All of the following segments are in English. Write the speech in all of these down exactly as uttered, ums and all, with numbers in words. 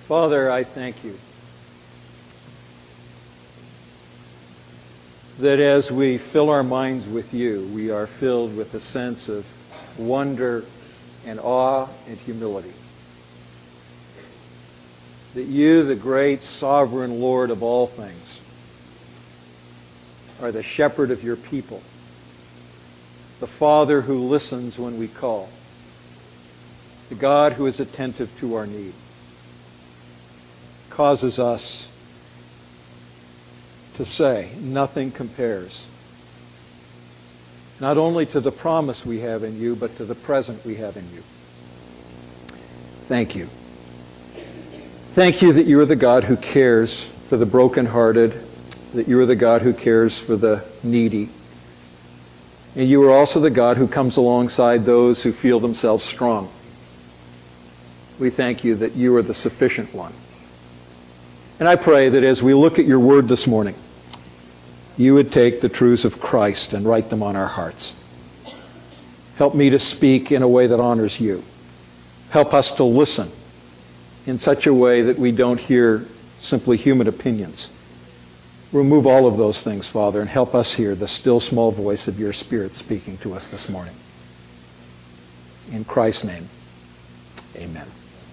Father, I thank you that as we fill our minds with you, we are filled with a sense of wonder and awe and humility. That you, the great sovereign Lord of all things, are the shepherd of your people, the Father who listens when we call, the God who is attentive to our need, causes us to say, nothing compares, not only to the promise we have in you, but to the present we have in you. Thank you. Thank you that you are the God who cares for the brokenhearted, that you are the God who cares for the needy. And you are also the God who comes alongside those who feel themselves strong. We thank you that you are the sufficient one. And I pray that as we look at your word this morning, you would take the truths of Christ and write them on our hearts. Help me to speak in a way that honors you. Help us to listen in such a way that we don't hear simply human opinions. Remove all of those things, Father, and help us hear the still small voice of your Spirit speaking to us this morning. In Christ's name, amen.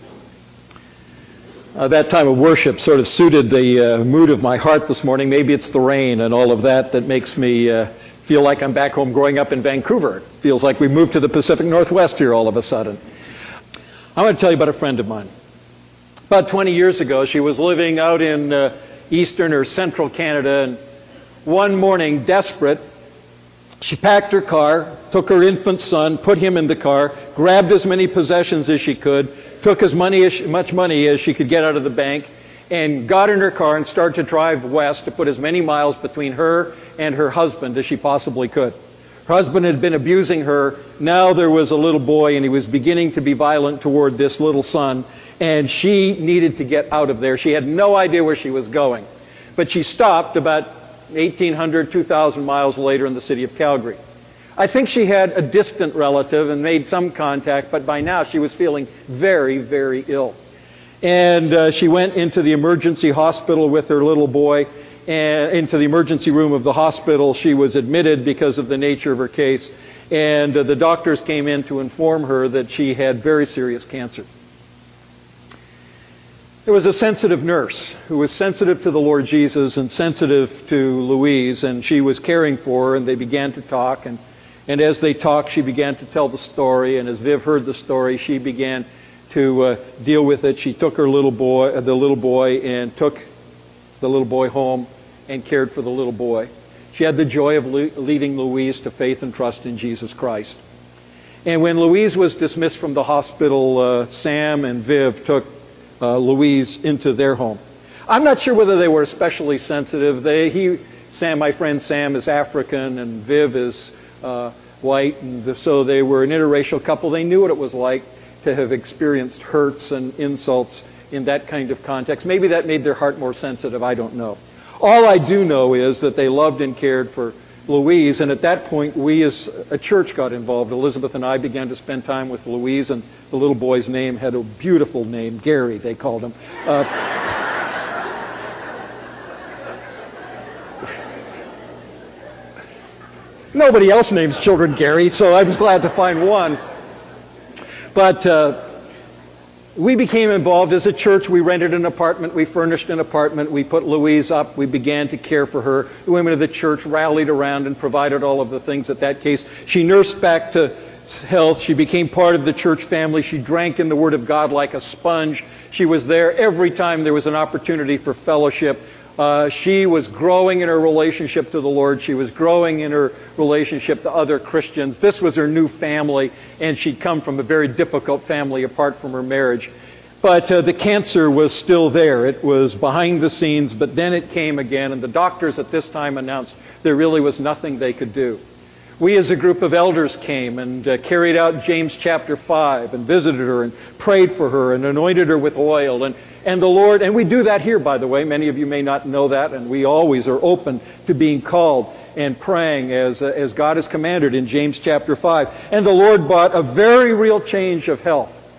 Uh, that time of worship sort of suited the uh, mood of my heart this morning. Maybe it's the rain and all of that that makes me uh, feel like I'm back home growing up in Vancouver. It feels like we moved to the Pacific Northwest here all of a sudden. I want to tell you about a friend of mine. About twenty years ago, she was living out in uh, eastern or central Canada, and one morning, desperate, she packed her car, took her infant son, put him in the car, grabbed as many possessions as she could, took as money as, much money as she could get out of the bank, and got in her car and started to drive west to put as many miles between her and her husband as she possibly could. Her husband had been abusing her. Now there was a little boy, and he was beginning to be violent toward this little son, and she needed to get out of there. She had no idea where she was going. But she stopped about eighteen hundred, two thousand miles later in the city of Calgary. I think she had a distant relative and made some contact, but by now she was feeling very, very ill. And uh, she went into the emergency hospital with her little boy, and into the emergency room of the hospital. She was admitted because of the nature of her case, and uh, the doctors came in to inform her that she had very serious cancer. There was a sensitive nurse who was sensitive to the Lord Jesus and sensitive to Louise, and she was caring for her, and they began to talk, and, and as they talked, she began to tell the story, and as Viv heard the story, she began to uh, deal with it. She took her little boy, uh, the little boy, and took the little boy home and cared for the little boy. She had the joy of le leading Louise to faith and trust in Jesus Christ. And when Louise was dismissed from the hospital, uh, Sam and Viv took Uh, Louise into their home. I'm not sure whether they were especially sensitive. They, he, Sam, my friend Sam, is African, and Viv is uh, white, and so they were an interracial couple. They knew what it was like to have experienced hurts and insults in that kind of context. Maybe that made their heart more sensitive. I don't know. All I do know is that they loved and cared for Louise, and at that point, we as a church got involved. Elizabeth and I began to spend time with Louise, and the little boy's name had a beautiful name, Gary, they called him. Uh, nobody else names children Gary, so I was glad to find one. But uh, we became involved as a church. We rented an apartment, we furnished an apartment, we put Louise up, we began to care for her. The women of the church rallied around and provided all of the things at that case. She nursed back to health. She became part of the church family. She drank in the Word of God like a sponge. She was there every time there was an opportunity for fellowship. Uh, she was growing in her relationship to the Lord. She was growing in her relationship to other Christians. This was her new family, and she'd come from a very difficult family apart from her marriage. But uh, the cancer was still there. It was behind the scenes, but then it came again, and the doctors at this time announced there really was nothing they could do. We as a group of elders came and uh, carried out James chapter five and visited her and prayed for her and anointed her with oil. And, and the Lord, and we do that here, by the way. Many of you may not know that, and we always are open to being called and praying as, uh, as God has commanded in James chapter five. And the Lord brought a very real change of health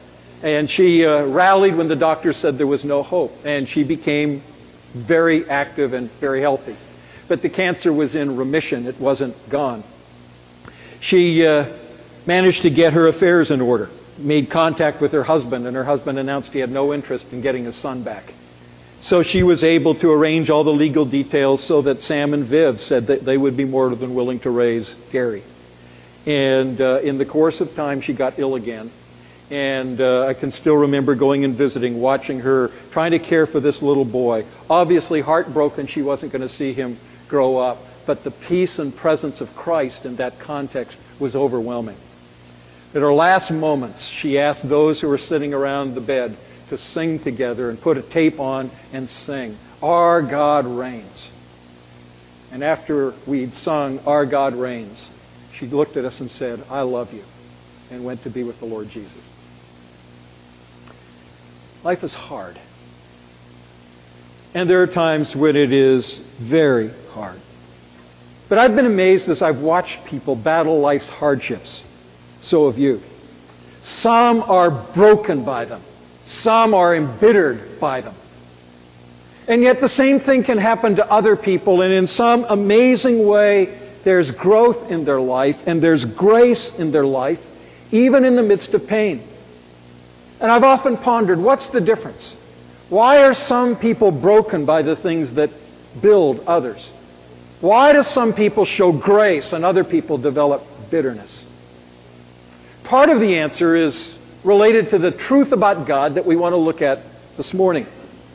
And she uh, rallied when the doctor said there was no hope. And she became very active and very healthy. But the cancer was in remission. It wasn't gone. She uh, managed to get her affairs in order, made contact with her husband, and her husband announced he had no interest in getting his son back. So she was able to arrange all the legal details so that Sam and Viv said that they would be more than willing to raise Gary. And uh, in the course of time, she got ill again. And uh, I can still remember going and visiting, watching her, trying to care for this little boy. Obviously heartbroken she wasn't going to see him grow up, but the peace and presence of Christ in that context was overwhelming. At her last moments, she asked those who were sitting around the bed to sing together and put a tape on and sing, "Our God Reigns." And after we'd sung, "Our God Reigns," she looked at us and said, "I love you," and went to be with the Lord Jesus. Life is hard. And there are times when it is very hard. But I've been amazed as I've watched people battle life's hardships. So have you. Some are broken by them. Some are embittered by them. And yet the same thing can happen to other people, and in some amazing way, there's growth in their life, and there's grace in their life, even in the midst of pain. And I've often pondered, what's the difference? Why are some people broken by the things that build others? Why do some people show grace and other people develop bitterness? Part of the answer is related to the truth about God that we want to look at this morning.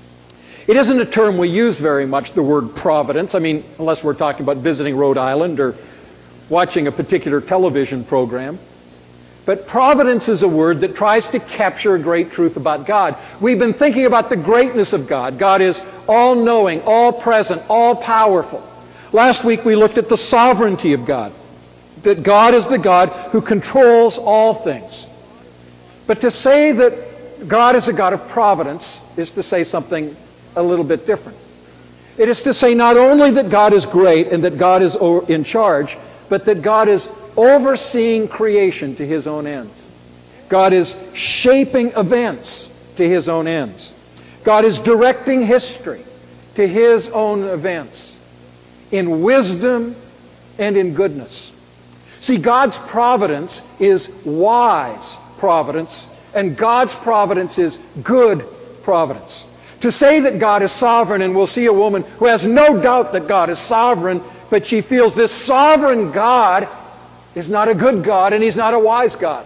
It isn't a term we use very much, the word providence. I mean, unless we're talking about visiting Rhode Island or watching a particular television program. But providence is a word that tries to capture a great truth about God. We've been thinking about the greatness of God. God is all-knowing, all-present, all-powerful. Last week we looked at the sovereignty of God, that God is the God who controls all things. But to say that God is a God of providence is to say something a little bit different. It is to say not only that God is great and that God is in charge, but that God is overseeing creation to His own ends. God is shaping events to His own ends. God is directing history to His own events in wisdom and in goodness. See, God's providence is wise providence, and God's providence is good providence. To say that God is sovereign, and we'll see a woman who has no doubt that God is sovereign, but she feels this sovereign God is not a good God, and He's not a wise God.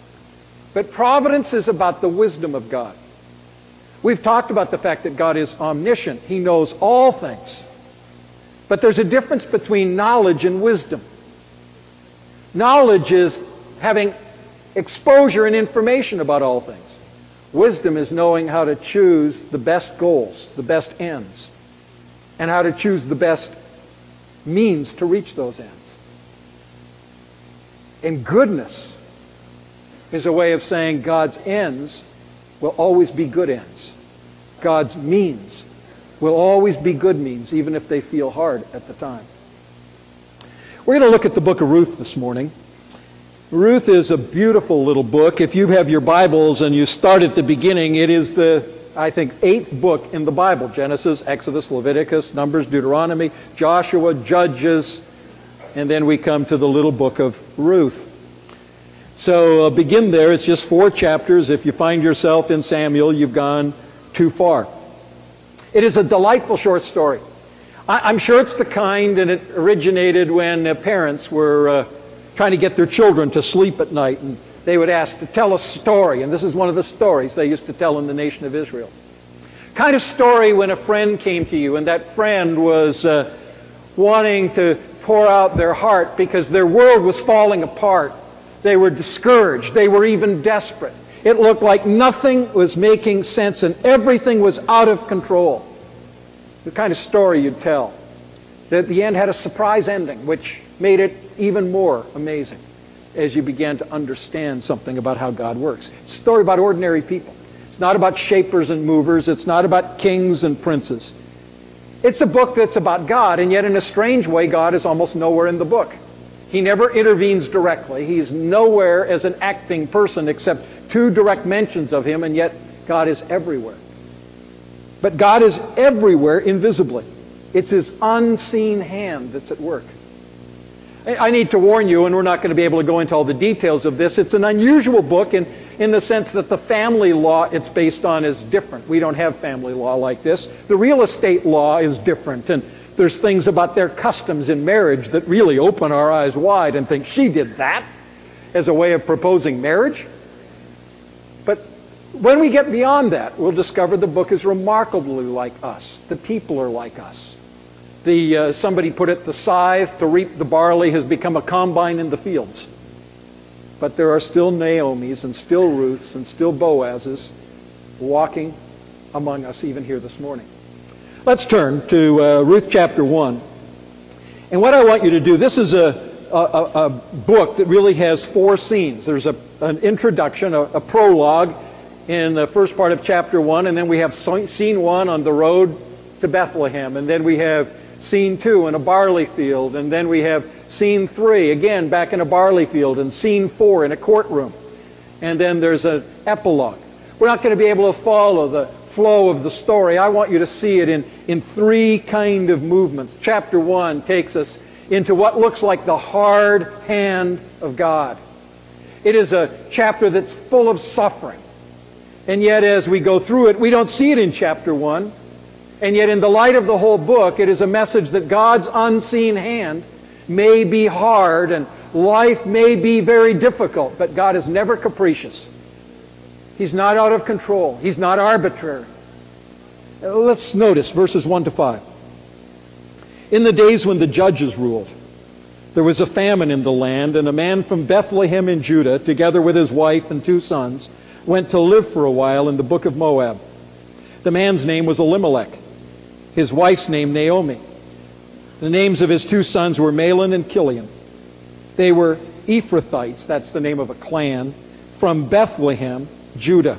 But providence is about the wisdom of God. We've talked about the fact that God is omniscient. He knows all things. But there's a difference between knowledge and wisdom. Knowledge is having exposure and information about all things. Wisdom is knowing how to choose the best goals, the best ends, and how to choose the best means to reach those ends. And goodness is a way of saying God's ends will always be good ends. God's means will always be good means, even if they feel hard at the time. We're going to look at the book of Ruth this morning. Ruth is a beautiful little book. If you have your Bibles and you start at the beginning, it is the, I think, eighth book in the Bible. Genesis, Exodus, Leviticus, Numbers, Deuteronomy, Joshua, Judges, and then we come to the little book of Ruth. So uh, begin there. It's just four chapters. If you find yourself in Samuel, you've gone too far. It is a delightful short story. I I'm sure it's the kind, and it originated when uh, parents were uh, trying to get their children to sleep at night, and they would ask to tell a story, and this is one of the stories they used to tell in the nation of Israel. Kind of story when a friend came to you, and that friend was uh, wanting to pour out their heart because their world was falling apart. They were discouraged. They were even desperate. It looked like nothing was making sense and everything was out of control. The kind of story you'd tell. That the end had a surprise ending, which made it even more amazing as you began to understand something about how God works. It's a story about ordinary people. It's not about shapers and movers. It's not about kings and princes. It's a book that's about God, and yet in a strange way, God is almost nowhere in the book. He never intervenes directly. He's nowhere as an acting person except two direct mentions of him, and yet God is everywhere. But God is everywhere invisibly. It's his unseen hand that's at work. I need to warn you, and we're not going to be able to go into all the details of this, it's an unusual book in, in the sense that the family law it's based on is different. We don't have family law like this. The real estate law is different, and there's things about their customs in marriage that really open our eyes wide and think, she did that as a way of proposing marriage? But when we get beyond that, we'll discover the book is remarkably like us. The people are like us. The, uh, somebody put it, the scythe to reap the barley has become a combine in the fields. But there are still Naomis and still Ruths and still Boazes walking among us even here this morning. Let's turn to uh, Ruth chapter one. And what I want you to do, this is a, a, a book that really has four scenes. There's a, an introduction, a, a prologue in the first part of chapter one, and then we have scene one on the road to Bethlehem, and then we have scene two in a barley field, and then we have scene three, again, back in a barley field, and scene four in a courtroom. And then there's an epilogue. We're not going to be able to follow the flow of the story. I want you to see it in, in three kind of movements. Chapter one takes us into what looks like the hard hand of God. It is a chapter that's full of suffering. And yet as we go through it, we don't see it in chapter one. And yet in the light of the whole book, it is a message that God's unseen hand may be hard and life may be very difficult, but God is never capricious. He's not out of control. He's not arbitrary. Let's notice verses one to five. In the days when the judges ruled, there was a famine in the land, and a man from Bethlehem in Judah, together with his wife and two sons, went to live for a while in the book of Moab. The man's name was Elimelech. His wife's name, Naomi. The names of his two sons were Mahlon and Chilion. They were Ephrathites, that's the name of a clan, from Bethlehem, Judah.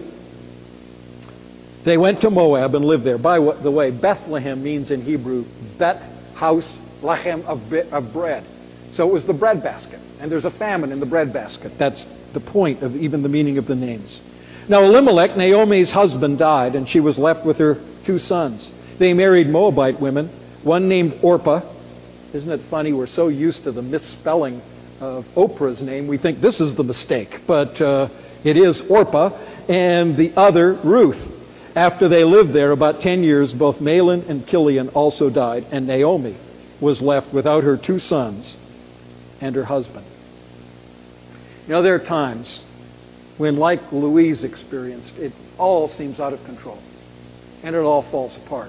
They went to Moab and lived there. By the way, Bethlehem means in Hebrew, Bet, house, lechem, of bread. So it was the bread basket. And there's a famine in the bread basket. That's the point of even the meaning of the names. Now Elimelech, Naomi's husband, died, and she was left with her two sons. They married Moabite women, one named Orpah. Isn't it funny? We're so used to the misspelling of Oprah's name, we think this is the mistake. But uh, it is Orpah, and the other, Ruth. After they lived there about ten years, both Mahlon and Chilion also died, and Naomi was left without her two sons and her husband. You know, there are times when, like Louise experienced, it all seems out of control, and it all falls apart.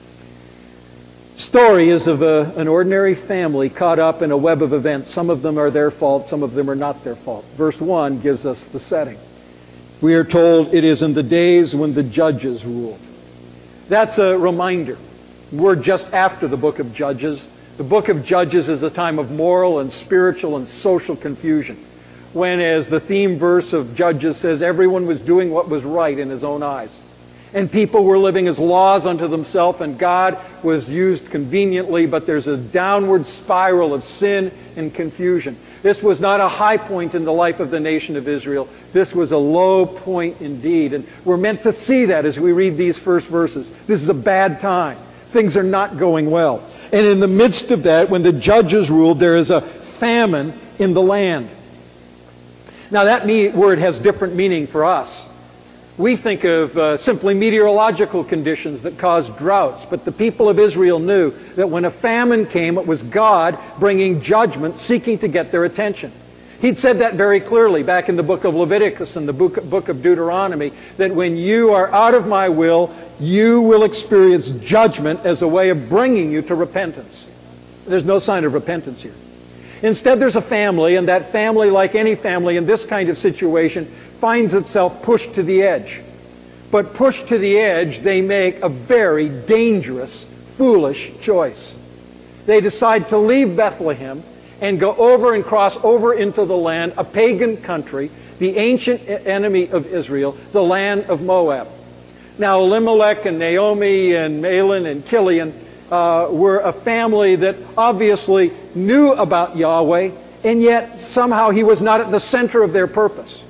Story is of a, an ordinary family caught up in a web of events. Some of them are their fault, some of them are not their fault. Verse one gives us the setting. We are told it is in the days when the judges ruled. That's a reminder. We're just after the book of Judges. The book of Judges is a time of moral and spiritual and social confusion, when, as the theme verse of Judges says, everyone was doing what was right in his own eyes. And people were living as laws unto themselves, and God was used conveniently, but there's a downward spiral of sin and confusion. This was not a high point in the life of the nation of Israel. This was a low point indeed. And we're meant to see that as we read these first verses. This is a bad time. Things are not going well. And in the midst of that, when the judges ruled, there is a famine in the land. Now that word has different meaning for us. We think of uh, simply meteorological conditions that cause droughts, but the people of Israel knew that when a famine came, it was God bringing judgment, seeking to get their attention. He'd said that very clearly back in the book of Leviticus and the book, book of Deuteronomy, that when you are out of my will, you will experience judgment as a way of bringing you to repentance. There's no sign of repentance here. Instead, there's a family, and that family, like any family in this kind of situation, finds itself pushed to the edge. But pushed to the edge, they make a very dangerous, foolish choice. They decide to leave Bethlehem and go over and cross over into the land, a pagan country, the ancient enemy of Israel, the land of Moab. Now, Elimelech and Naomi and Mahlon and Chilion uh, were a family that obviously knew about Yahweh, and yet somehow he was not at the center of their purpose.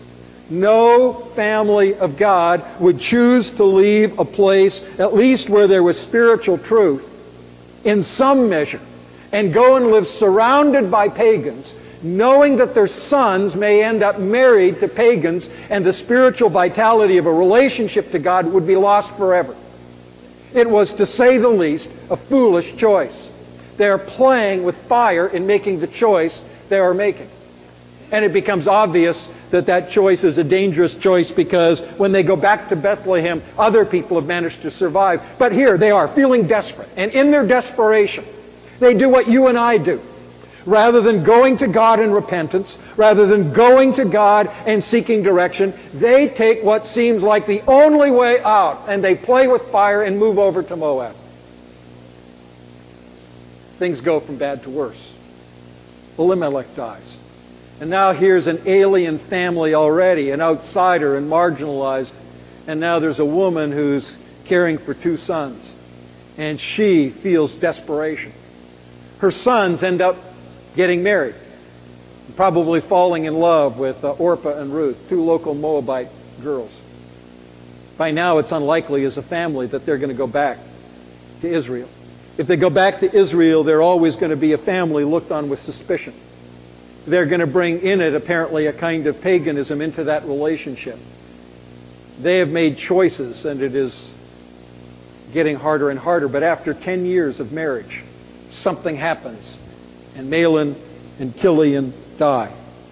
No family of God would choose to leave a place, at least where there was spiritual truth, in some measure, and go and live surrounded by pagans, knowing that their sons may end up married to pagans, and the spiritual vitality of a relationship to God would be lost forever. It was, to say the least, a foolish choice. They are playing with fire in making the choice they are making. And it becomes obvious that that choice is a dangerous choice, because when they go back to Bethlehem, other people have managed to survive. But here they are, feeling desperate. And in their desperation, they do what you and I do. Rather than going to God in repentance, rather than going to God and seeking direction, they take what seems like the only way out, and they play with fire and move over to Moab. Things go from bad to worse. Elimelech dies. And now here's an alien family already, an outsider and marginalized. And now there's a woman who's caring for two sons. And she feels desperation. Her sons end up getting married, probably falling in love with uh, Orpah and Ruth, two local Moabite girls. By now it's unlikely as a family that they're going to go back to Israel. If they go back to Israel, they're always going to be a family looked on with suspicion. They're going to bring in it, apparently, a kind of paganism into that relationship. They have made choices, and it is getting harder and harder. But after ten years of marriage, something happens, and Mahlon and Chilion die.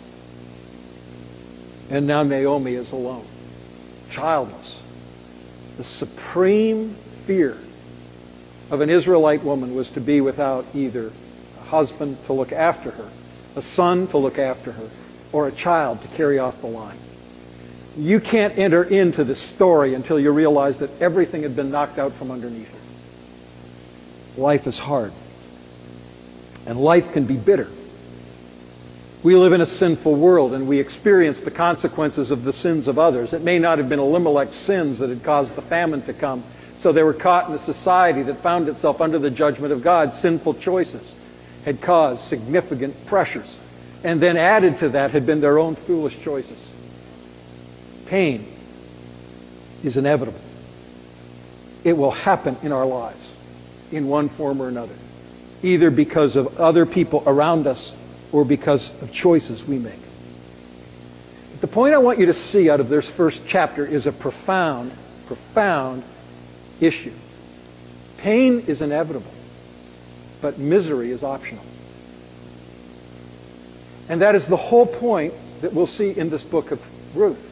And now Naomi is alone, childless. The supreme fear of an Israelite woman was to be without either a husband to look after her, a son to look after her, or a child to carry off the line. You can't enter into this story until you realize that everything had been knocked out from underneath her. Life is hard. And life can be bitter. We live in a sinful world, and we experience the consequences of the sins of others. It may not have been Elimelech's sins that had caused the famine to come, so they were caught in a society that found itself under the judgment of God. Sinful choices had caused significant pressures, and then added to that had been their own foolish choices. Pain is inevitable. It will happen in our lives in one form or another, either because of other people around us or because of choices we make. But the point I want you to see out of this first chapter is a profound, profound issue. Pain is inevitable, but misery is optional. And that is the whole point that we'll see in this book of Ruth.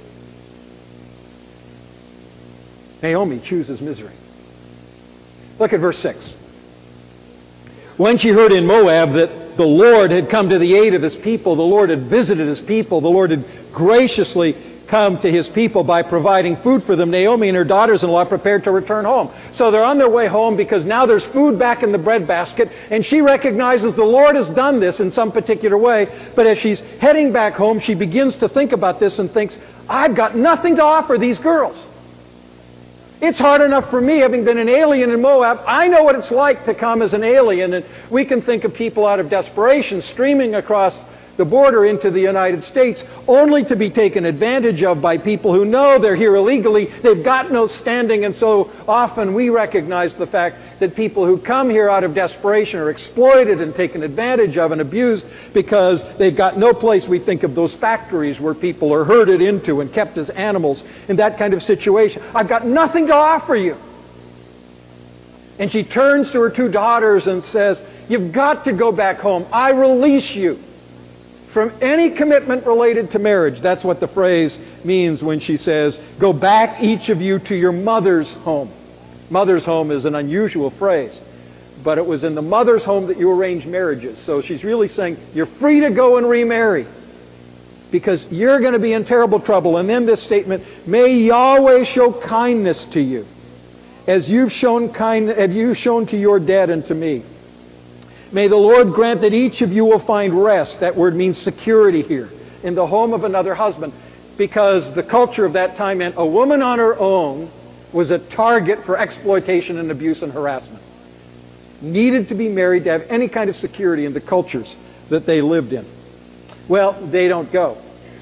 Naomi chooses misery. Look at verse six. When she heard in Moab that the Lord had come to the aid of his people, the Lord had visited his people, the Lord had graciously come to his people by providing food for them, Naomi and her daughters-in-law prepared to return home. So they're on their way home because now there's food back in the breadbasket, and she recognizes the Lord has done this in some particular way. But as she's heading back home, she begins to think about this and thinks, I've got nothing to offer these girls. It's hard enough for me, having been an alien in Moab. I know what it's like to come as an alien, and we can think of people out of desperation streaming across the border into the United States, only to be taken advantage of by people who know they're here illegally. They've got no standing, and so often we recognize the fact that people who come here out of desperation are exploited and taken advantage of and abused because they've got no place. We think of those factories where people are herded into and kept as animals in that kind of situation. I've got nothing to offer you. And she turns to her two daughters and says, you've got to go back home. I release you from any commitment related to marriage. That's what the phrase means when she says, go back each of you to your mother's home. Mother's home is an unusual phrase, but it was in the mother's home that you arrange marriages. So she's really saying, you're free to go and remarry because you're going to be in terrible trouble. And then this statement, may Yahweh show kindness to you as you've shown kind, have you shown to your dead and to me. May the Lord grant that each of you will find rest. That word means security here, in the home of another husband, because the culture of that time meant a woman on her own was a target for exploitation and abuse and harassment. Needed to be married to have any kind of security in the cultures that they lived in. Well, they don't go.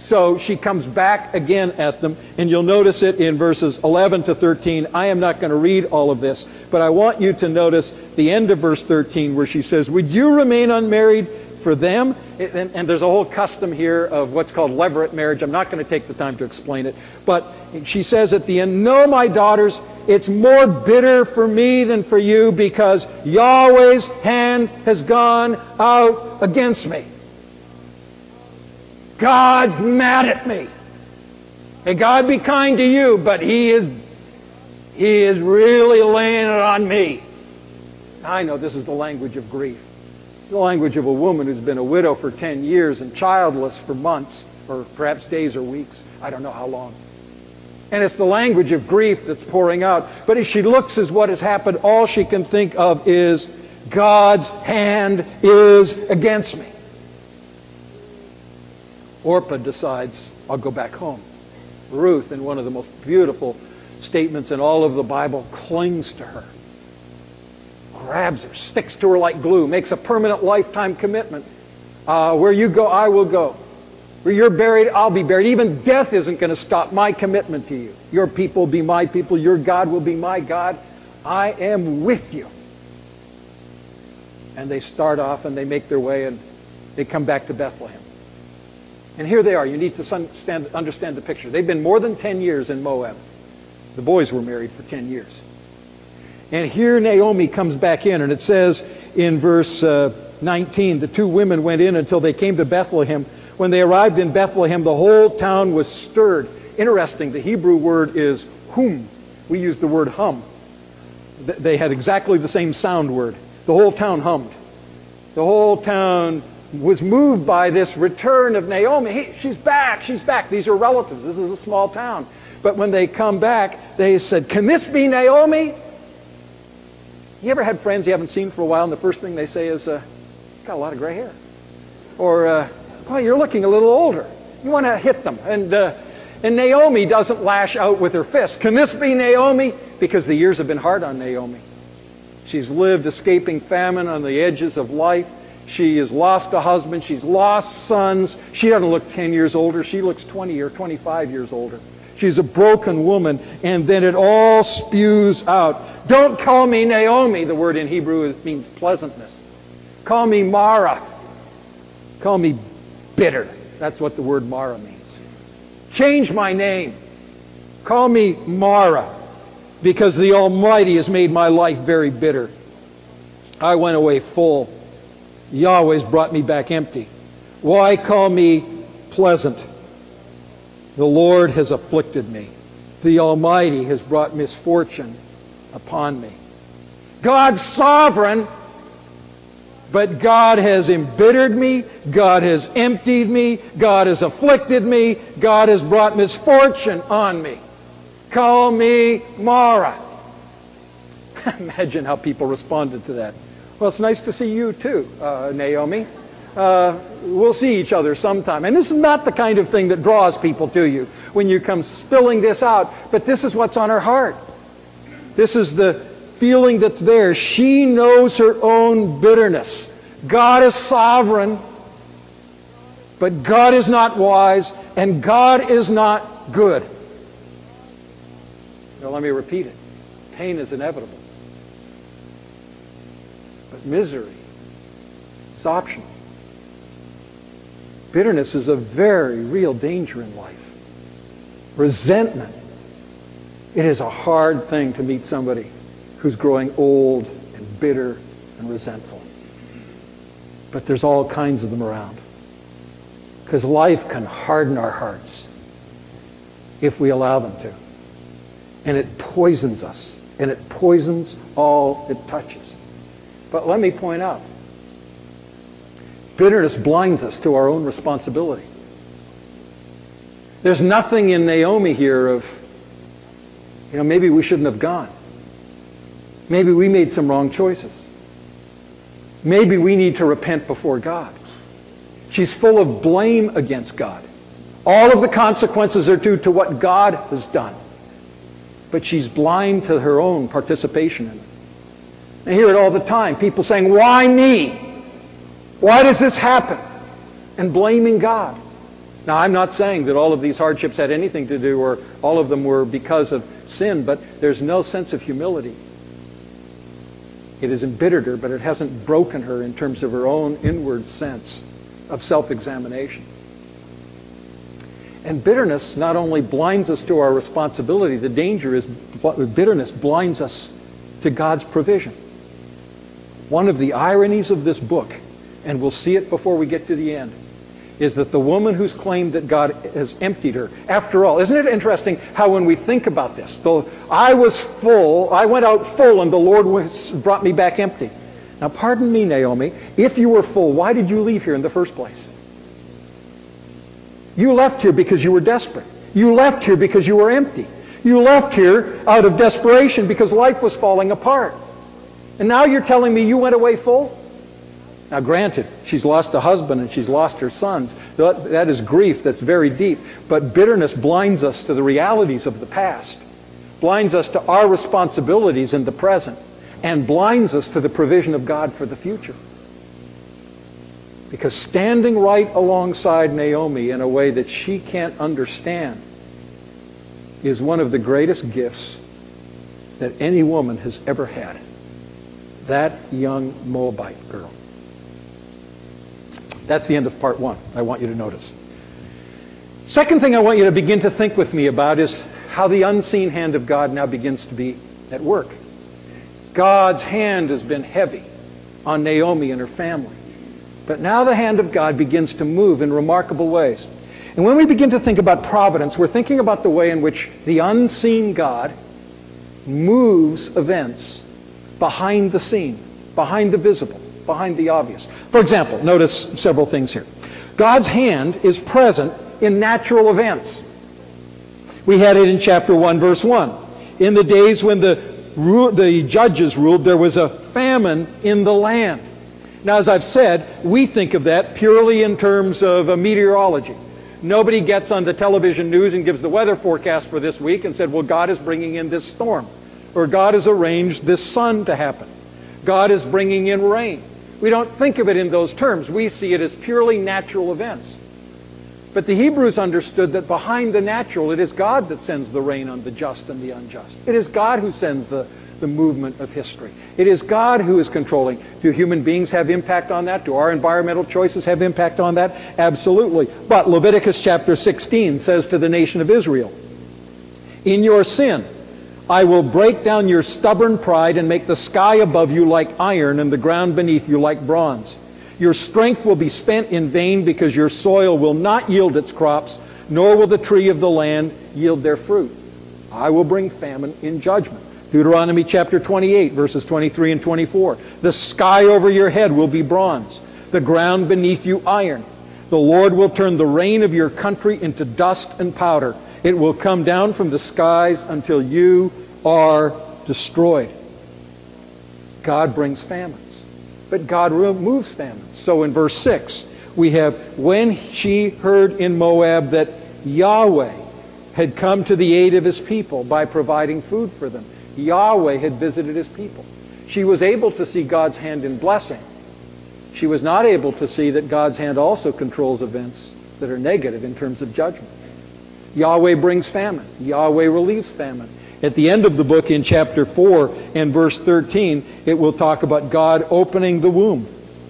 So she comes back again at them, and you'll notice it in verses eleven to thirteen. I am not going to read all of this, but I want you to notice the end of verse thirteen where she says, would you remain unmarried for them? And, and there's a whole custom here of what's called levirate marriage. I'm not going to take the time to explain it. But she says at the end, no, my daughters, it's more bitter for me than for you because Yahweh's hand has gone out against me. God's mad at me. May God be kind to you, but he is, he is really laying it on me. I know this is the language of grief. The language of a woman who's been a widow for ten years and childless for months, or perhaps days or weeks. I don't know how long. And it's the language of grief that's pouring out. But as she looks at what has happened, all she can think of is, God's hand is against me. Orpah decides, I'll go back home. Ruth, in one of the most beautiful statements in all of the Bible, clings to her. Grabs her, sticks to her like glue, makes a permanent lifetime commitment. Uh, where you go, I will go. Where you're buried, I'll be buried. Even death isn't going to stop my commitment to you. Your people will be my people. Your God will be my God. I am with you. And they start off and they make their way and they come back to Bethlehem. And here they are. You need to understand, understand the picture. They've been more than ten years in Moab. The boys were married for ten years. And here Naomi comes back in, and it says in verse uh, nineteen, the two women went in until they came to Bethlehem. When they arrived in Bethlehem, the whole town was stirred. Interesting, the Hebrew word is hum. We use the word hum. They had exactly the same sound word. The whole town hummed. The whole town was moved by this return of Naomi. Hey, she's back, she's back. These are relatives. This is a small town. But when they come back, they said, can this be Naomi? You ever had friends you haven't seen for a while, and the first thing they say is, uh, got a lot of gray hair. Or, uh, boy, you're looking a little older. You want to hit them. And, uh, and Naomi doesn't lash out with her fist. Can this be Naomi? Because the years have been hard on Naomi. She's lived escaping famine on the edges of life. She has lost a husband. She's lost sons. She doesn't look ten years older. She looks twenty or twenty-five years older. She's a broken woman. And then it all spews out. Don't call me Naomi. The word in Hebrew means pleasantness. Call me Mara. Call me bitter. That's what the word Mara means. Change my name. Call me Mara, because the Almighty has made my life very bitter. I went away full. Yahweh's brought me back empty. Why call me pleasant? The Lord has afflicted me. The Almighty has brought misfortune upon me. God's sovereign, but God has embittered me. God has emptied me. God has afflicted me. God has brought misfortune on me. Call me Mara. Imagine how people responded to that. Well, it's nice to see you too, uh, Naomi. Uh, we'll see each other sometime. And this is not the kind of thing that draws people to you when you come spilling this out. But this is what's on her heart. This is the feeling that's there. She knows her own bitterness. God is sovereign, but God is not wise, and God is not good. Now, let me repeat it. Pain is inevitable. But misery is optional. Bitterness is a very real danger in life. Resentment. It is a hard thing to meet somebody who's growing old and bitter and resentful. But there's all kinds of them around. Because life can harden our hearts if we allow them to. And it poisons us. And it poisons all it touches. But let me point out, bitterness blinds us to our own responsibility. There's nothing in Naomi here of, you know, maybe we shouldn't have gone. Maybe we made some wrong choices. Maybe we need to repent before God. She's full of blame against God. All of the consequences are due to what God has done. But she's blind to her own participation in it. I hear it all the time. People saying, why me? Why does this happen? And blaming God. Now, I'm not saying that all of these hardships had anything to do, or all of them were because of sin, but there's no sense of humility. It has embittered her, but it hasn't broken her in terms of her own inward sense of self-examination. And bitterness not only blinds us to our responsibility, the danger is bitterness blinds us to God's provision. One of the ironies of this book, and we'll see it before we get to the end, is that the woman who's claimed that God has emptied her, after all, isn't it interesting how when we think about this, though I was full, I went out full and the Lord was, brought me back empty. Now pardon me, Naomi, if you were full, why did you leave here in the first place? You left here because you were desperate. You left here because you were empty. You left here out of desperation because life was falling apart. And now you're telling me you went away full? Now granted, she's lost a husband and she's lost her sons. That, that is grief that's very deep. But bitterness blinds us to the realities of the past, blinds us to our responsibilities in the present, and blinds us to the provision of God for the future. Because standing right alongside Naomi in a way that she can't understand is one of the greatest gifts that any woman has ever had. That young Moabite girl. That's the end of part one, I want you to notice. Second thing I want you to begin to think with me about is how the unseen hand of God now begins to be at work. God's hand has been heavy on Naomi and her family. But now the hand of God begins to move in remarkable ways. And when we begin to think about providence, we're thinking about the way in which the unseen God moves events behind the scene, behind the visible, behind the obvious. For example, notice several things here. God's hand is present in natural events. We had it in chapter one, verse one. In the days when the, the judges ruled, there was a famine in the land. Now, as I've said, we think of that purely in terms of uh, meteorology. Nobody gets on the television news and gives the weather forecast for this week and said, well, God is bringing in this storm, or God has arranged this sun to happen. God is bringing in rain. We don't think of it in those terms. We see it as purely natural events. But the Hebrews understood that behind the natural, it is God that sends the rain on the just and the unjust. It is God who sends the, the movement of history. It is God who is controlling. Do human beings have impact on that? Do our environmental choices have impact on that? Absolutely. But Leviticus chapter sixteen says to the nation of Israel, in your sin, I will break down your stubborn pride and make the sky above you like iron and the ground beneath you like bronze. Your strength will be spent in vain because your soil will not yield its crops, nor will the tree of the land yield their fruit. I will bring famine in judgment. Deuteronomy chapter twenty-eight, verses twenty-three and twenty-four. The sky over your head will be bronze, the ground beneath you iron. The Lord will turn the rain of your country into dust and powder. It will come down from the skies until you are destroyed. God brings famines, but God removes famines. So in verse six, we have, when she heard in Moab that Yahweh had come to the aid of his people by providing food for them. Yahweh had visited his people. She was able to see God's hand in blessing. She was not able to see that God's hand also controls events that are negative in terms of judgment. Yahweh brings famine. Yahweh relieves famine. At the end of the book in chapter four and verse thirteen, it will talk about God opening the womb.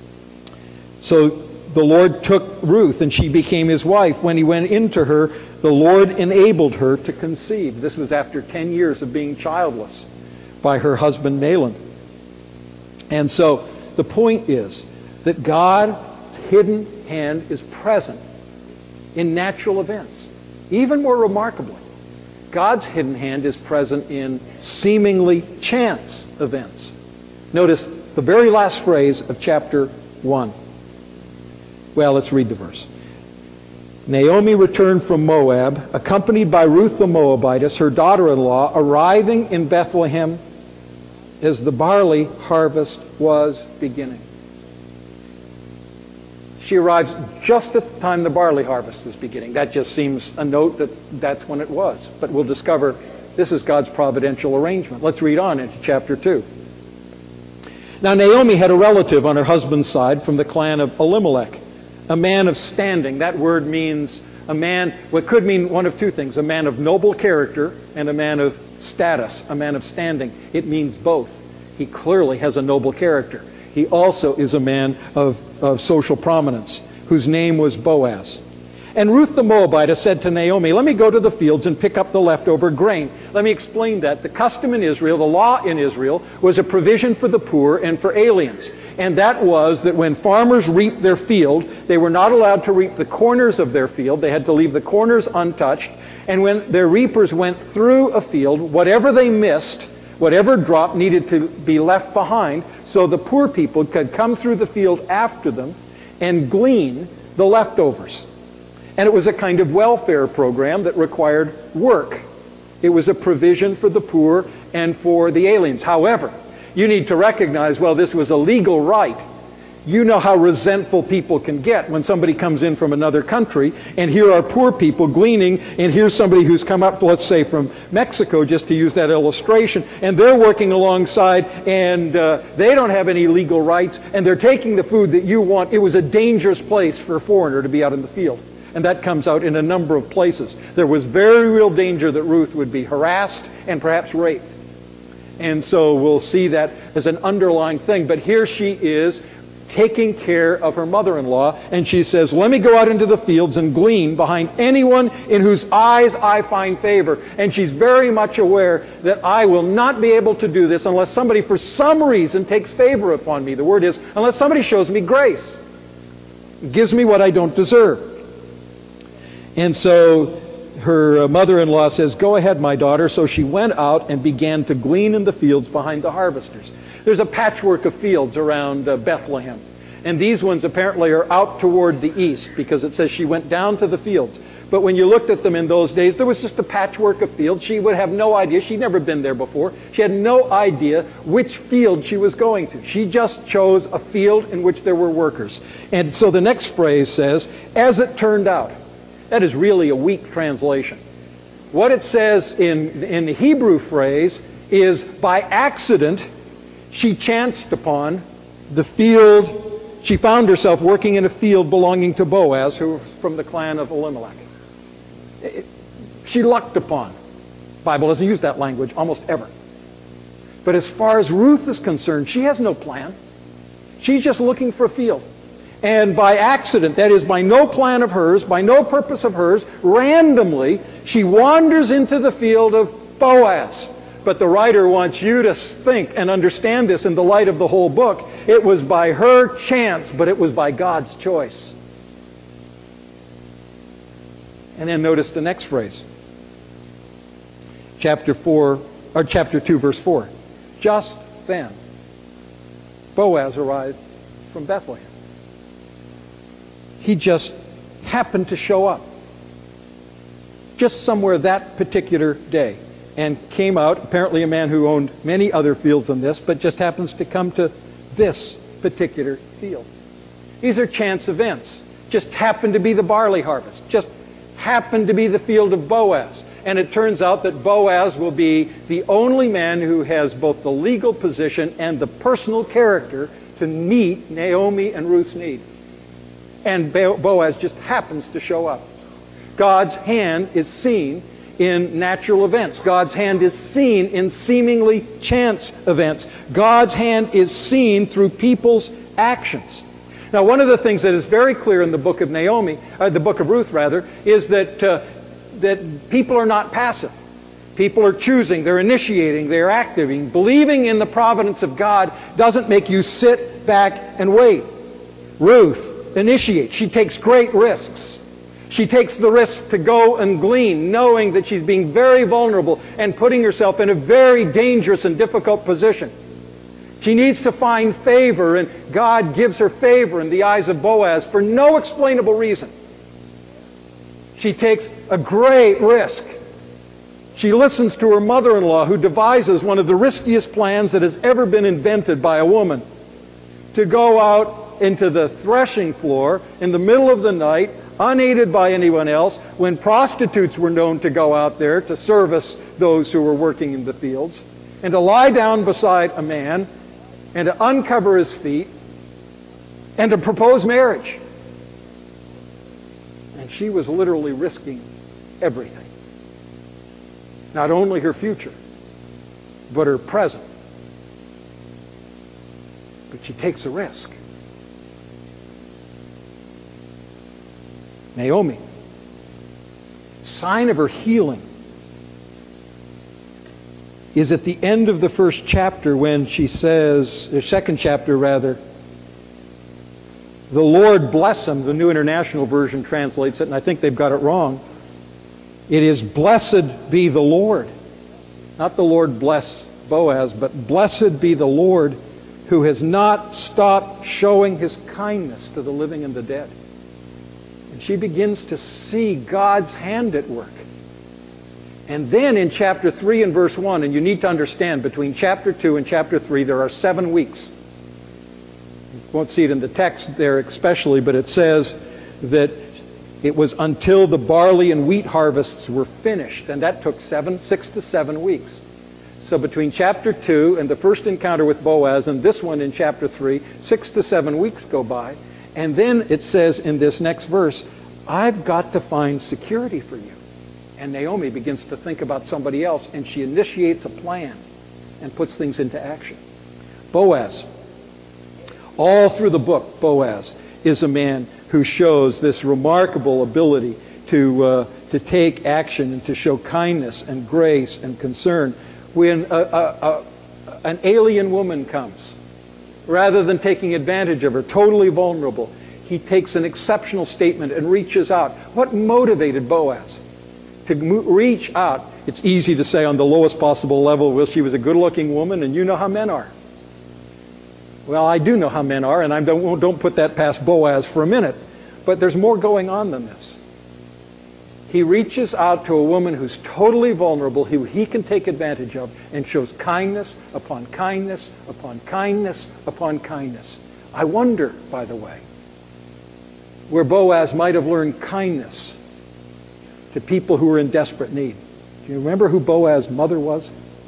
So the Lord took Ruth and she became his wife. When he went into her, the Lord enabled her to conceive. This was after ten years of being childless by her husband Mahlon. And so the point is that God's hidden hand is present in natural events. Even more remarkably, God's hidden hand is present in seemingly chance events. Notice the very last phrase of chapter one. Well, let's read the verse. Naomi returned from Moab, accompanied by Ruth the Moabitess, her daughter-in-law, arriving in Bethlehem as the barley harvest was beginning. She arrives just at the time the barley harvest was beginning. That just seems a note that that's when it was. But we'll discover this is God's providential arrangement. Let's read on into chapter two. Now Naomi had a relative on her husband's side from the clan of Elimelech, a man of standing. That word means A man, what could mean one of two things, a man of noble character and a man of status, a man of standing. It means both. He clearly has a noble character. He also is a man of, of social prominence, whose name was Boaz. And Ruth the Moabitess said to Naomi, let me go to the fields and pick up the leftover grain. Let me explain that. The custom in Israel, the law in Israel, was a provision for the poor and for aliens. And that was that when farmers reaped their field, they were not allowed to reap the corners of their field. They had to leave the corners untouched. And when their reapers went through a field, whatever they missed, whatever dropped needed to be left behind, so the poor people could come through the field after them and glean the leftovers. And it was a kind of welfare program that required work. It was a provision for the poor and for the aliens. However, you need to recognize, well, this was a legal right. You know how resentful people can get when somebody comes in from another country, and here are poor people gleaning, and here's somebody who's come up, let's say, from Mexico, just to use that illustration, and they're working alongside, and uh, they don't have any legal rights, and they're taking the food that you want. It was a dangerous place for a foreigner to be out in the field. And that comes out in a number of places. There was very real danger that Ruth would be harassed and perhaps raped. And so we'll see that as an underlying thing. But here she is taking care of her mother-in-law, and she says, let me go out into the fields and glean behind anyone in whose eyes I find favor. And she's very much aware that I will not be able to do this unless somebody for some reason takes favor upon me. The word is, unless somebody shows me grace, gives me what I don't deserve. And so her mother-in-law says, go ahead, my daughter. So she went out and began to glean in the fields behind the harvesters. There's a patchwork of fields around uh, Bethlehem. And these ones apparently are out toward the east, because it says she went down to the fields. But when you looked at them in those days, there was just a patchwork of fields. She would have no idea. She'd never been there before. She had no idea which field she was going to. She just chose a field in which there were workers. And so the next phrase says, as it turned out. That is really a weak translation. What it says in, in the Hebrew phrase is, by accident, she chanced upon the field. She found herself working in a field belonging to Boaz, who was from the clan of Elimelech. It, she lucked upon. The Bible doesn't use that language almost ever. But as far as Ruth is concerned, she has no plan. She's just looking for a field. And by accident, that is, by no plan of hers, by no purpose of hers, randomly, she wanders into the field of Boaz. But the writer wants you to think and understand this in the light of the whole book. It was by her chance, but it was by God's choice. And then notice the next phrase. Chapter four, or chapter two, verse four. Just then, Boaz arrived from Bethlehem. He just happened to show up just somewhere that particular day, and came out, apparently a man who owned many other fields than this, but just happens to come to this particular field. These are chance events. Just happened to be the barley harvest. Just happened to be the field of Boaz. And it turns out that Boaz will be the only man who has both the legal position and the personal character to meet Naomi and Ruth's need. And Boaz just happens to show up. God's hand is seen in natural events. God's hand is seen in seemingly chance events. God's hand is seen through people's actions. Now, one of the things that is very clear in the book of Naomi, uh, the book of Ruth rather, is that uh, that people are not passive. People are choosing, they're initiating, they're acting. Believing in the providence of God doesn't make you sit back and wait. Ruth initiates. She takes great risks. She takes the risk to go and glean, knowing that she's being very vulnerable and putting herself in a very dangerous and difficult position. She needs to find favor, and God gives her favor in the eyes of Boaz for no explainable reason. She takes a great risk. She listens to her mother-in-law, who devises one of the riskiest plans that has ever been invented by a woman, to go out into the threshing floor in the middle of the night, unaided by anyone else, when prostitutes were known to go out there to service those who were working in the fields, and to lie down beside a man, and to uncover his feet, and to propose marriage. And she was literally risking everything. Not only her future, but her present. But she takes a risk. Naomi, sign of her healing, is at the end of the first chapter when she says, the second chapter rather, the Lord bless him. The New International Version translates it, and I think they've got it wrong. It is blessed be the Lord. Not the Lord bless Boaz, but blessed be the Lord who has not stopped showing his kindness to the living and the dead. And she begins to see God's hand at work. And then in chapter three and verse one, and you need to understand, between chapter two and chapter three, there are seven weeks. You won't see it in the text there especially, but it says that it was until the barley and wheat harvests were finished, and that took seven, six to seven weeks. So between chapter two and the first encounter with Boaz and this one in chapter three, six to seven weeks go by. And then it says in this next verse, I've got to find security for you. And Naomi begins to think about somebody else, and she initiates a plan and puts things into action. Boaz, all through the book, Boaz is a man who shows this remarkable ability to, uh, to take action and to show kindness and grace and concern. When a, a, a, an alien woman comes, rather than taking advantage of her, totally vulnerable, he takes an exceptional statement and reaches out. What motivated Boaz to reach out? It's easy to say on the lowest possible level, well, she was a good-looking woman, and you know how men are. Well, I do know how men are, and I don't, don't put that past Boaz for a minute. But there's more going on than this. He reaches out to a woman who's totally vulnerable, who he can take advantage of, and shows kindness upon kindness upon kindness upon kindness. I wonder, by the way, where Boaz might have learned kindness to people who were in desperate need. Do you remember who Boaz's mother was?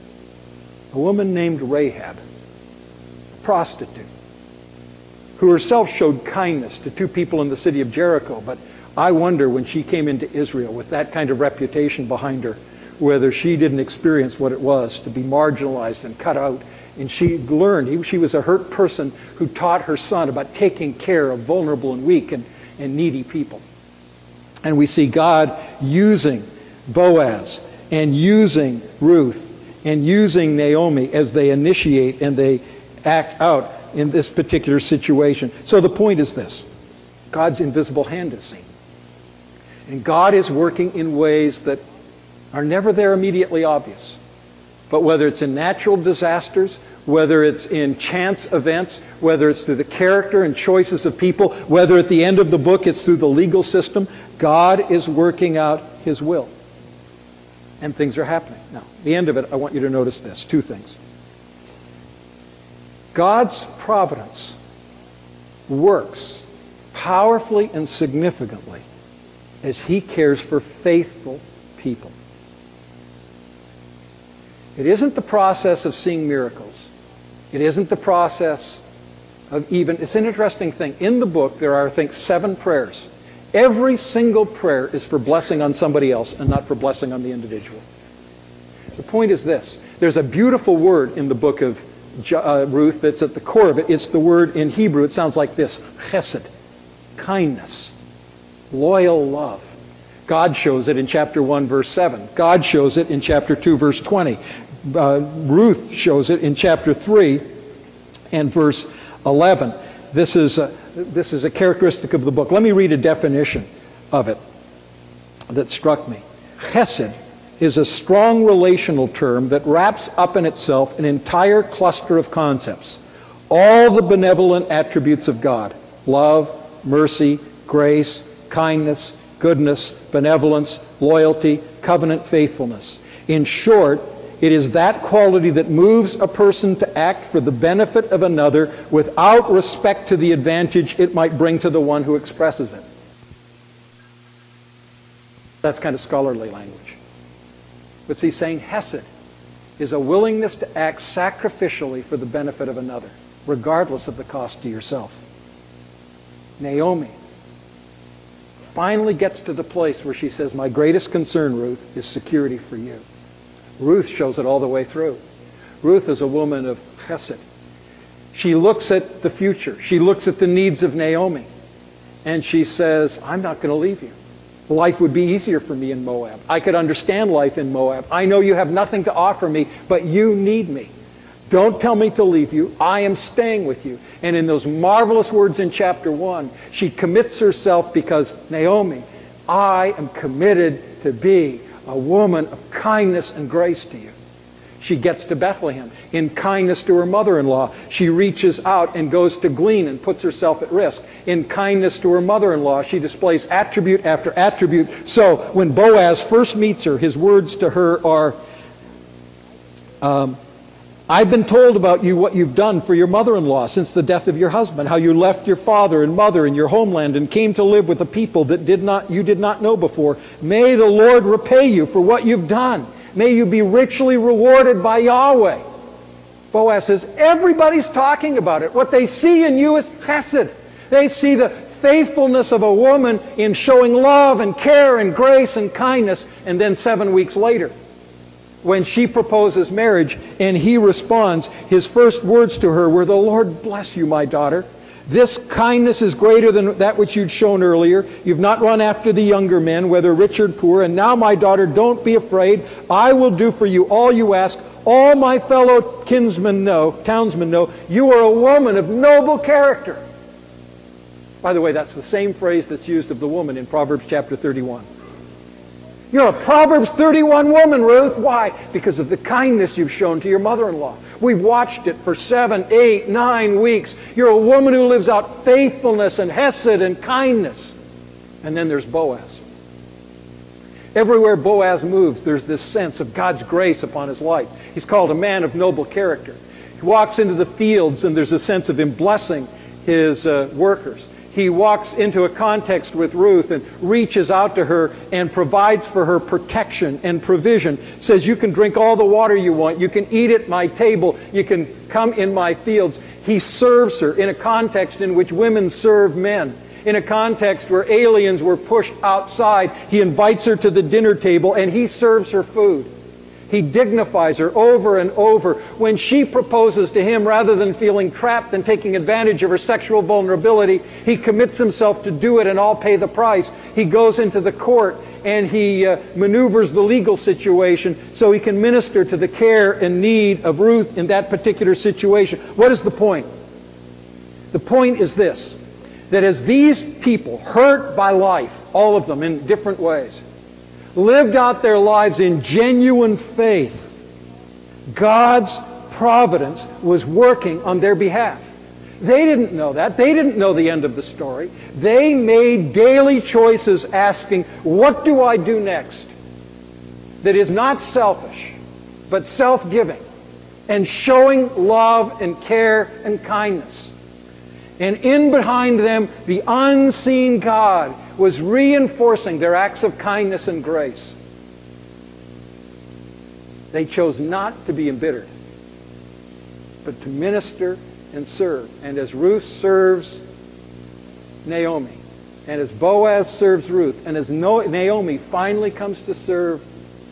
A woman named Rahab, a prostitute, who herself showed kindness to two people in the city of Jericho. But I wonder, when she came into Israel with that kind of reputation behind her, whether she didn't experience what it was to be marginalized and cut out. And she learned, she was a hurt person who taught her son about taking care of vulnerable and weak and, and needy people. And we see God using Boaz and using Ruth and using Naomi as they initiate and they act out in this particular situation. So the point is this: God's invisible hand is seen. And God is working in ways that are never there immediately obvious. But whether it's in natural disasters, whether it's in chance events, whether it's through the character and choices of people, whether at the end of the book it's through the legal system, God is working out His will. And things are happening. Now, at the end of it, I want you to notice this, two things. God's providence works powerfully and significantly as He cares for faithful people. It isn't the process of seeing miracles. It isn't the process of even, it's an interesting thing. In the book, there are, I think, seven prayers. Every single prayer is for blessing on somebody else and not for blessing on the individual. The point is this. There's a beautiful word in the book of uh, Ruth that's at the core of it. It's the word in Hebrew. It sounds like this: chesed, kindness, loyal love. God shows it in chapter one, verse seven. God shows it in chapter two, verse twenty. Uh, Ruth shows it in chapter three and verse eleven. This is, a, this is a characteristic of the book. Let me read a definition of it that struck me. Chesed is a strong relational term that wraps up in itself an entire cluster of concepts. All the benevolent attributes of God: love, mercy, grace, kindness, goodness, benevolence, loyalty, covenant faithfulness. In short, it is that quality that moves a person to act for the benefit of another without respect to the advantage it might bring to the one who expresses it. That's kind of scholarly language. But see, saying Hesed is a willingness to act sacrificially for the benefit of another, regardless of the cost to yourself. Naomi finally gets to the place where she says, my greatest concern, Ruth, is security for you. Ruth shows it all the way through. Ruth is a woman of chesed. She looks at the future. She looks at the needs of Naomi. And she says, I'm not going to leave you. Life would be easier for me in Moab. I could understand life in Moab. I know you have nothing to offer me, but you need me. Don't tell me to leave you. I am staying with you. And in those marvelous words in chapter one, she commits herself because, Naomi, I am committed to be a woman of kindness and grace to you. She gets to Bethlehem in kindness to her mother-in-law. She reaches out and goes to glean and puts herself at risk. In kindness to her mother-in-law, she displays attribute after attribute. So when Boaz first meets her, his words to her are, um, I've been told about you what you've done for your mother-in-law since the death of your husband, how you left your father and mother and your homeland and came to live with a people that did not you did not know before. May the Lord repay you for what you've done. May you be richly rewarded by Yahweh. Boaz says, everybody's talking about it. What they see in you is chesed. They see the faithfulness of a woman in showing love and care and grace and kindness. And then seven weeks later, when she proposes marriage and he responds, his first words to her were, the Lord bless you, my daughter. This kindness is greater than that which you'd shown earlier. You've not run after the younger men, whether rich or poor. And now, my daughter, don't be afraid. I will do for you all you ask. All my fellow kinsmen know, townsmen know, you are a woman of noble character. By the way, that's the same phrase that's used of the woman in Proverbs chapter thirty-one. You're a Proverbs thirty-one woman, Ruth. Why? Because of the kindness you've shown to your mother-in-law. We've watched it for seven, eight, nine weeks. You're a woman who lives out faithfulness and hesed and kindness. And then there's Boaz. Everywhere Boaz moves, there's this sense of God's grace upon his life. He's called a man of noble character. He walks into the fields and there's a sense of him blessing his uh, workers. He walks into a context with Ruth and reaches out to her and provides for her protection and provision. Says, you can drink all the water you want. You can eat at my table. You can come in my fields. He serves her in a context in which women serve men. In a context where aliens were pushed outside, he invites her to the dinner table and he serves her food. He dignifies her over and over. When she proposes to him, rather than feeling trapped and taking advantage of her sexual vulnerability, he commits himself to do it and I'll pay the price. He goes into the court and he uh, maneuvers the legal situation so he can minister to the care and need of Ruth in that particular situation. What is the point? The point is this, that as these people, hurt by life, all of them in different ways, lived out their lives in genuine faith, God's providence was working on their behalf. They didn't know that. They didn't know the end of the story. They made daily choices asking, what do I do next? That is not selfish, but self-giving and showing love and care and kindness. And in behind them, the unseen God was reinforcing their acts of kindness and grace. They chose not to be embittered, but to minister and serve. And as Ruth serves Naomi, and as Boaz serves Ruth, and as Naomi finally comes to serve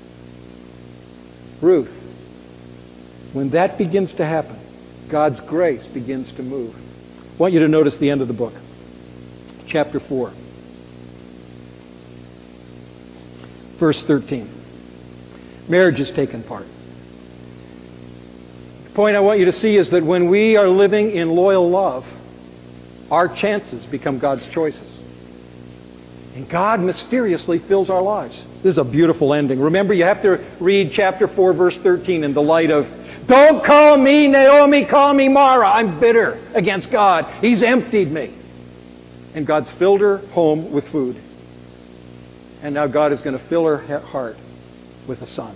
Ruth, when that begins to happen, God's grace begins to move. I want you to notice the end of the book, chapter four. Verse thirteen. Marriage is taken part. The point I want you to see is that when we are living in loyal love, our chances become God's choices. And God mysteriously fills our lives. This is a beautiful ending. Remember, you have to read chapter four, verse thirteen in the light of, don't call me Naomi, call me Mara. I'm bitter against God. He's emptied me. And God's filled her home with food. And now God is going to fill her heart with a son.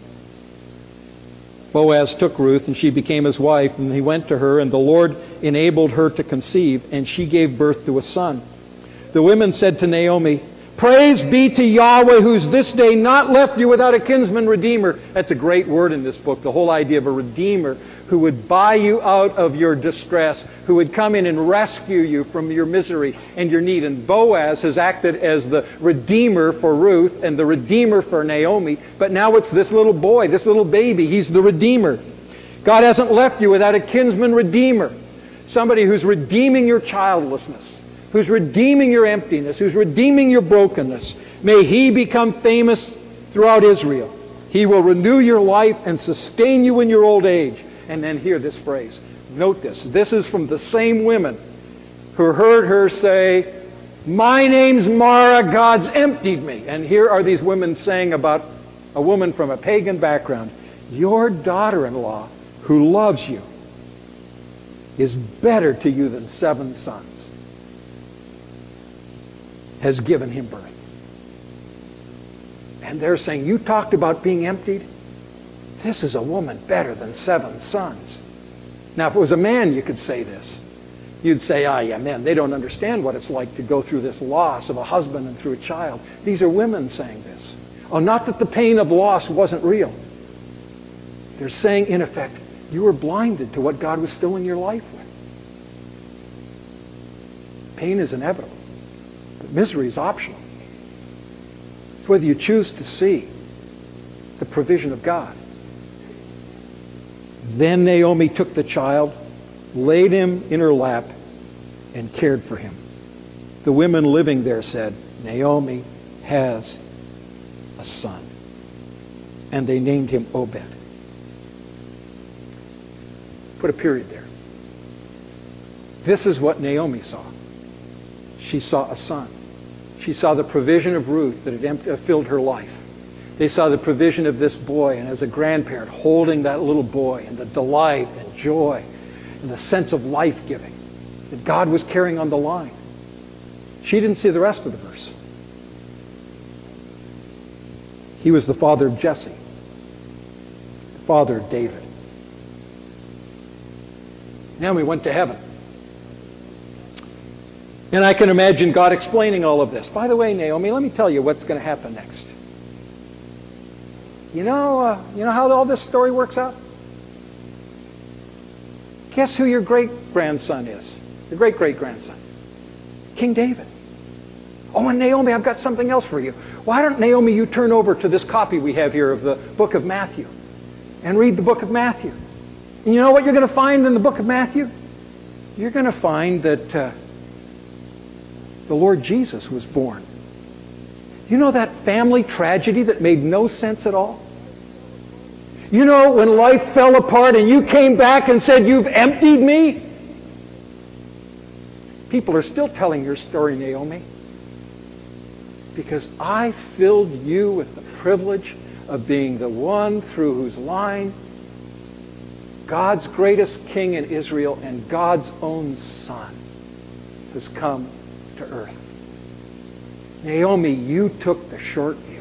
Boaz took Ruth, and she became his wife, and he went to her, and the Lord enabled her to conceive, and she gave birth to a son. The women said to Naomi, Praise be to Yahweh, who's this day not left you without a kinsman redeemer. That's a great word in this book, the whole idea of a redeemer who would buy you out of your distress, who would come in and rescue you from your misery and your need. And Boaz has acted as the redeemer for Ruth and the redeemer for Naomi, but now it's this little boy, this little baby. He's the redeemer. God hasn't left you without a kinsman redeemer, somebody who's redeeming your childlessness, who's redeeming your emptiness, who's redeeming your brokenness. May he become famous throughout Israel. He will renew your life and sustain you in your old age. And then hear this phrase. Note this. This is from the same women who heard her say, my name's Mara, God's emptied me. And here are these women saying about a woman from a pagan background, your daughter-in-law who loves you is better to you than seven sons, has given him birth. And they're saying, you talked about being emptied? This is a woman better than seven sons. Now, if it was a man, you could say this. You'd say, ah, yeah, men, they don't understand what it's like to go through this loss of a husband and through a child. These are women saying this. Oh, not that the pain of loss wasn't real. They're saying, in effect, you were blinded to what God was filling your life with. Pain is inevitable, but misery is optional. It's whether you choose to see the provision of God. Then Naomi took the child, laid him in her lap, and cared for him. The women living there said, Naomi has a son. And they named him Obed. Put a period there. This is what Naomi saw. She saw a son. She saw the provision of Ruth that had filled her life. They saw the provision of this boy, and as a grandparent, holding that little boy, and the delight and joy and the sense of life-giving that God was carrying on the line. She didn't see the rest of the verse. He was the father of Jesse, the father of David. Naomi went to heaven. And I can imagine God explaining all of this. By the way, Naomi, let me tell you what's going to happen next. You know, uh, you know how all this story works out? Guess who your great-grandson is? Your great-great-grandson? King David. Oh, and Naomi, I've got something else for you. Why don't, Naomi, you turn over to this copy we have here of the book of Matthew and read the book of Matthew. And you know what you're going to find in the book of Matthew? You're going to find that uh, the Lord Jesus was born. You know that family tragedy that made no sense at all? You know, when life fell apart and you came back and said, you've emptied me? People are still telling your story, Naomi, because I filled you with the privilege of being the one through whose line God's greatest king in Israel and God's own son has come to earth. Naomi, you took the short view.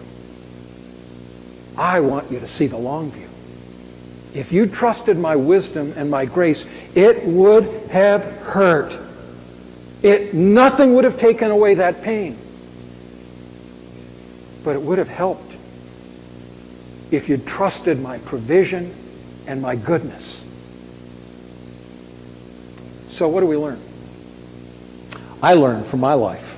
I want you to see the long view. If you trusted my wisdom and my grace, it would have hurt. It, nothing would have taken away that pain. But it would have helped if you'd trusted my provision and my goodness. So what do we learn? I learned from my life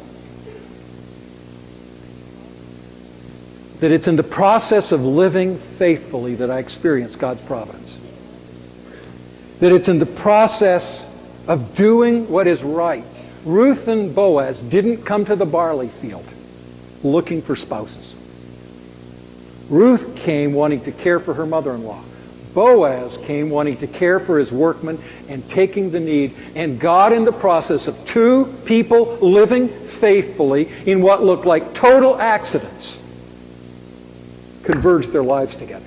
that it's in the process of living faithfully that I experience God's providence. That it's in the process of doing what is right. Ruth and Boaz didn't come to the barley field looking for spouses. Ruth came wanting to care for her mother-in-law. Boaz came wanting to care for his workmen and taking the need. And God, in the process of two people living faithfully in what looked like total accidents, converged their lives together.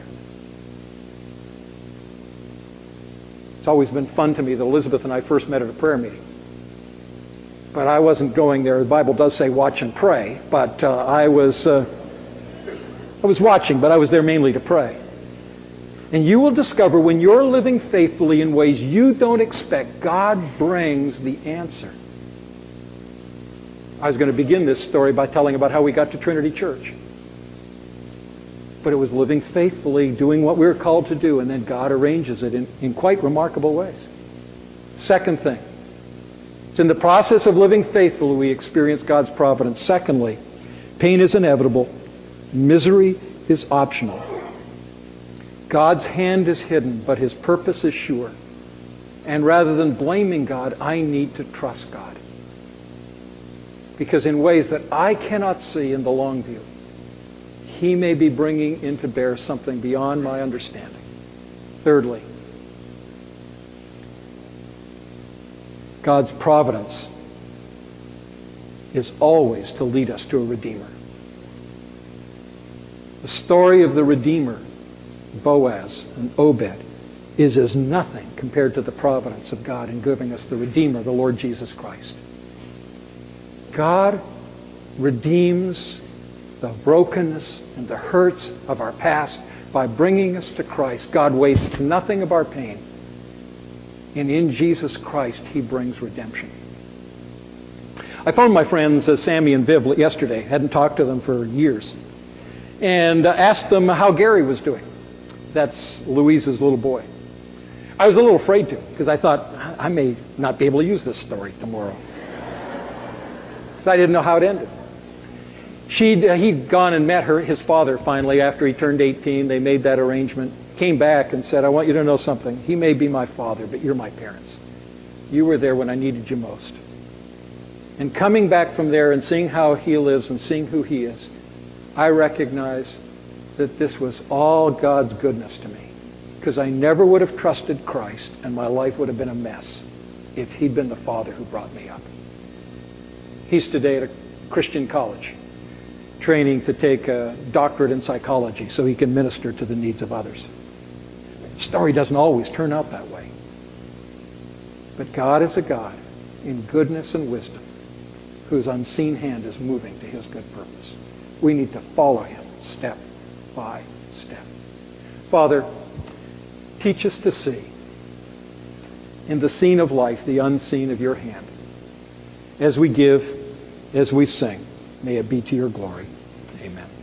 It's always been fun to me that Elizabeth and I first met at a prayer meeting. But I wasn't going there. The Bible does say watch and pray, but uh, I was uh, I was watching, but I was there mainly to pray. And you will discover when you're living faithfully in ways you don't expect, God brings the answer. I was going to begin this story by telling about how we got to Trinity Church. But it was living faithfully, doing what we were called to do, and then God arranges it in, in quite remarkable ways. Second thing, it's in the process of living faithfully we experience God's providence. Secondly, pain is inevitable, misery is optional. God's hand is hidden, but His purpose is sure. And rather than blaming God, I need to trust God. Because in ways that I cannot see in the long view, He may be bringing into bear something beyond my understanding. Thirdly, God's providence is always to lead us to a Redeemer. The story of the Redeemer, Boaz and Obed, is as nothing compared to the providence of God in giving us the Redeemer, the Lord Jesus Christ. God redeems the brokenness and the hurts of our past by bringing us to Christ. God wastes nothing of our pain. And in Jesus Christ, He brings redemption. I phoned my friends uh, Sammy and Viv yesterday. Hadn't talked to them for years. And uh, asked them how Gary was doing. That's Louise's little boy. I was a little afraid to, because I thought, I may not be able to use this story tomorrow. Because I didn't know how it ended. She'd, uh, he'd gone and met her, his father finally after he turned eighteen. They made that arrangement. Came back and said, I want you to know something. He may be my father, but you're my parents. You were there when I needed you most. And coming back from there and seeing how he lives and seeing who he is, I recognize that this was all God's goodness to me. Because I never would have trusted Christ, and my life would have been a mess if He'd been the father who brought me up. He's today at a Christian college, training to take a doctorate in psychology so he can minister to the needs of others. The story doesn't always turn out that way. But God is a God in goodness and wisdom whose unseen hand is moving to His good purpose. We need to follow Him step by step. Father, teach us to see in the scene of life the unseen of Your hand. As we give, as we sing, may it be to Your glory. Amen.